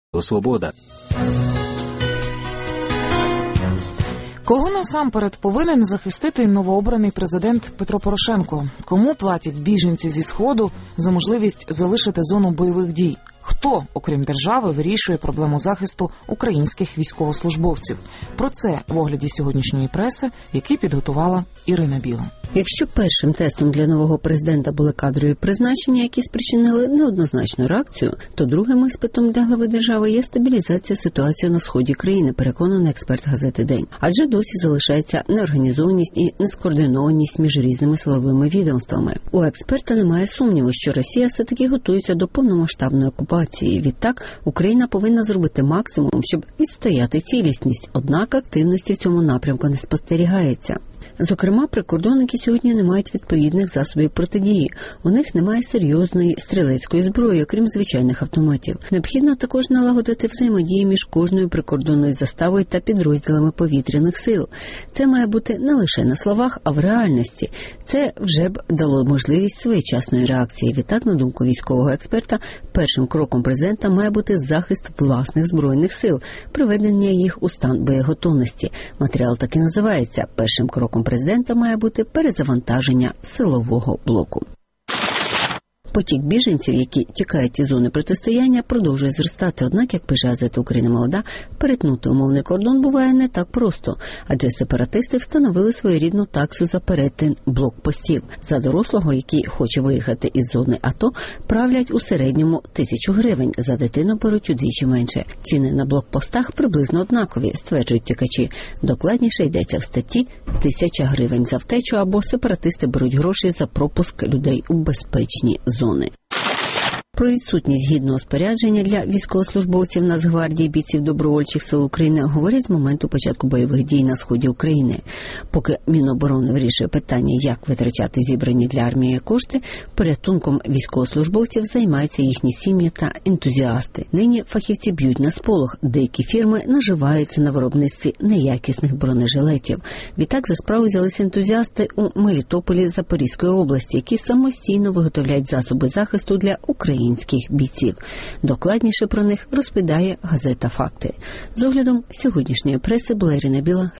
Свобода. Кого насамперед повинен захистити новообраний президент Петро Порошенко? Кому платять біженці зі Сходу за можливість залишити зону бойових дій? Хто, окрім держави, вирішує проблему захисту українських військовослужбовців? Про це в огляді сьогоднішньої преси, який підготувала Ірина Біла. Якщо першим тестом для нового президента були кадрові призначення, які спричинили неоднозначну реакцію, то другим іспитом для глави держави є стабілізація ситуації на сході країни, переконаний експерт газети «День». Адже досі залишається неорганізованість і нескоординованість між різними силовими відомствами. У експерта немає сумніву, що Росія все-таки готується до повномасштабної окупації. Відтак, Україна повинна зробити максимум, щоб відстояти цілісність, однак активності в цьому напрямку не спостерігається. Зокрема, прикордонники сьогодні не мають відповідних засобів протидії. У них немає серйозної стрілецької зброї, окрім звичайних автоматів. Необхідно також налагодити взаємодію між кожною прикордонною заставою та підрозділами повітряних сил. Це має бути не лише на словах, а в реальності. Це вже б дало можливість своєчасної реакції. Відтак, на думку військового експерта, першим кроком президента має бути захист власних збройних сил, приведення їх у стан боєготовності. Матеріал так і називається «Першим кроком президента має бути перезавантаження силового блоку». Потік біженців, які тікають із зони протистояння, продовжує зростати. Однак, як пише газета «Україна молода», перетнути умовний кордон буває не так просто, адже сепаратисти встановили своєрідну таксу за перетин блокпостів. За дорослого, який хоче виїхати із зони АТО, правлять у середньому 1000 гривень, за дитину беруть удвічі менше. Ціни на блокпостах приблизно однакові, стверджують тікачі. Докладніше йдеться в статті 1000 гривень за втечу, або сепаратисти беруть гроші за пропуск людей у безпечні зони. Про відсутність гідного спорядження для військовослужбовців Нацгвардії, бійців добровольчих сил України говорять з моменту початку бойових дій на сході України. Поки Міноборони вирішує питання, як витрачати зібрані для армії кошти, порятунком військовослужбовців займаються їхні сім'ї та ентузіасти. Нині фахівці б'ють на сполох. Деякі фірми наживаються на виробництві неякісних бронежилетів. Відтак за справу взялися ентузіасти у Мелітополі Запорізької області, які самостійно виготовляють засоби захисту для українських бійців. Докладніше про них розповідає газета «Факти». З оглядом сьогоднішньої преси була Ірина Біла.